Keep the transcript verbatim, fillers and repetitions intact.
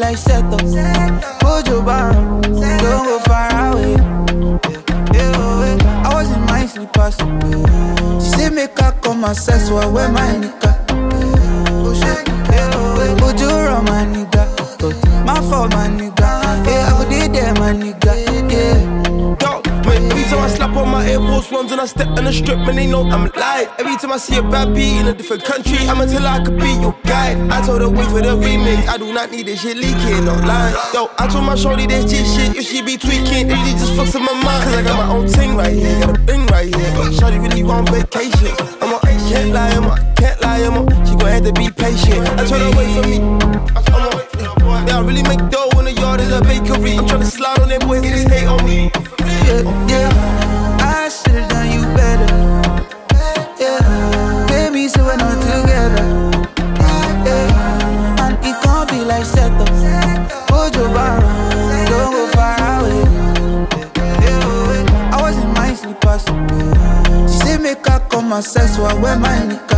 like settle. Put your bar, don't go far away. I was in my slippers. She say make her come and sex, so I wear my nigga. Put your on my nigga, my fault my nigga. Yeah, I go did there my nigga. Yeah. Every time I slap on my Air Force Ones and I step on the strip, man, they know I'm live. Every time I see a bad beat in a different country, I'ma tell her I could be your guide. I told her wait for the remix, I do not need this shit leaking, no lie. Yo, I told my shorty this G shit, if she be tweaking, it really just fucks in my mind. Cause I got my own thing right here, got a ring right here. But shorty really on vacation. I'm on, I can't lie, I'm on, I can't lie, I'm on. She gon' have to be patient. I told her wait for me, I'm on. Yeah, I really make dough in the yard is a bakery. I'm tryna slide on them boys, they just hate on me. Yeah, yeah, I should've done you better. Yeah, baby, so we're not together. Yeah, and it can't be like settle. Put your bar, don't go far away. I was in my slippers. She say make her come and sex, so I wear my nigga.